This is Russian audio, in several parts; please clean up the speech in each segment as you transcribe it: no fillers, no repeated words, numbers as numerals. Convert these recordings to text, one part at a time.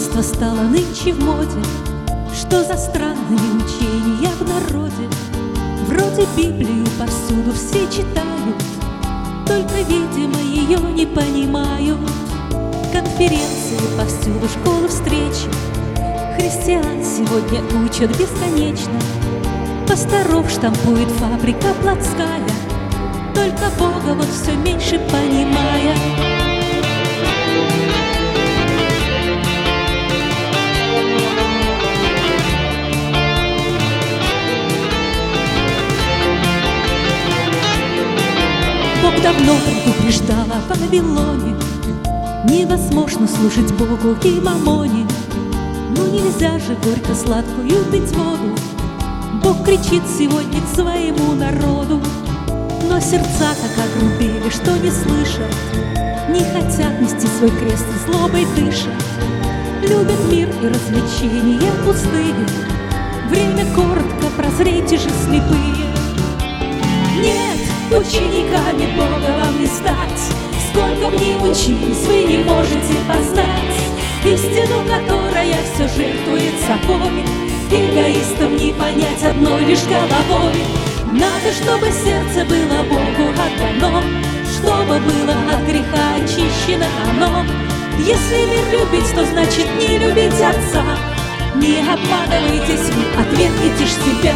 Язычество стало нынче в моде. Что за странные учения в народе? Вроде Библию повсюду все читают, только, видимо, ее не понимают. Конференции повсюду, школы, встречи. Христиан сегодня учат бесконечно. Пасторов штампует фабрика плотская, только Бога вот все меньше понимая. Бог давно предупреждал о Вавилоне: невозможно служить Богу и мамоне. Ну нельзя же горько-сладкую пить воду. Бог кричит сегодня к своему народу, но сердца так огрубели, что не слышат, не хотят нести свой крест и злобой дышат. Любят мир и развлечения пустые, время коротко, прозрейте же, слепые. Нет, учениками Бога вам не стать, сколько б ни учились, вы не можете познать истину, которая все жертвует собой. Эгоистам не понять одной лишь головой. Надо, чтобы сердце было Богу отдано, чтобы было от греха очищено оно. Если мир любить, то значит не любить Отца. Не обманывайтесь вы, отвергните ж себя.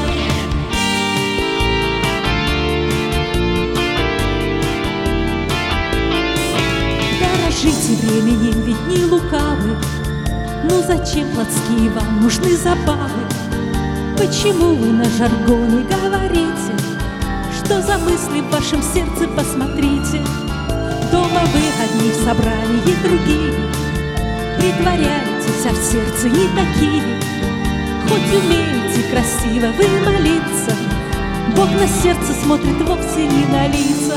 Дорожите временем, ведь не лукавы. Ну зачем плотские вам нужны забавы? Почему вы на жаргоне говорите? Что за мысли в вашем сердце, посмотрите. Дома вы одни в собрании, другие притворяетесь, а в сердце не такие. Хоть умеете красиво вы молиться, Бог на сердце смотрит вовсе не на лица.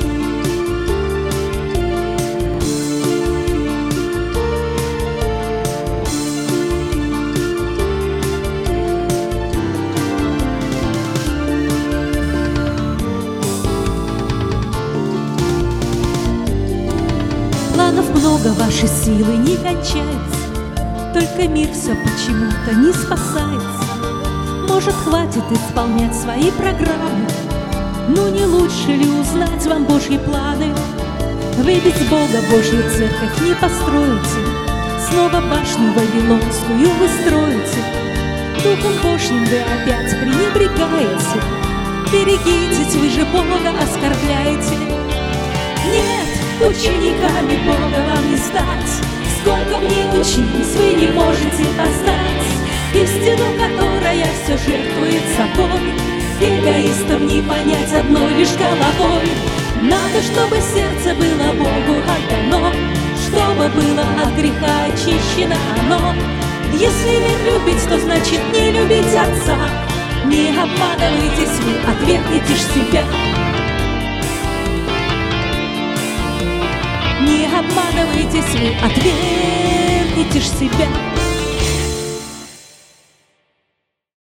Планов много, ваши силы не кончаются, только мир все почему-то не спасается. Может, хватит исполнять свои программы? Ну не лучше ли узнать вам Божьи планы? Вы без Бога Божью церковь не построите, снова башню вавилонскую вы строите. Духом Божьим вы опять пренебрегаете, берегитесь, вы же Бога оскорбляете. Нет, учениками Бога вам не стать, сколько б ни учились, вы не можете познать истину, которая все жертвует собой. Эгоистам не понять одной лишь головой. Надо, чтобы сердце было Богу отдано, чтобы было от греха очищено оно. Если не любить, то значит не любить Отца. Не обманывайтесь вы, отвергните ж себя. Не обманывайтесь вы, отвергните ж себя.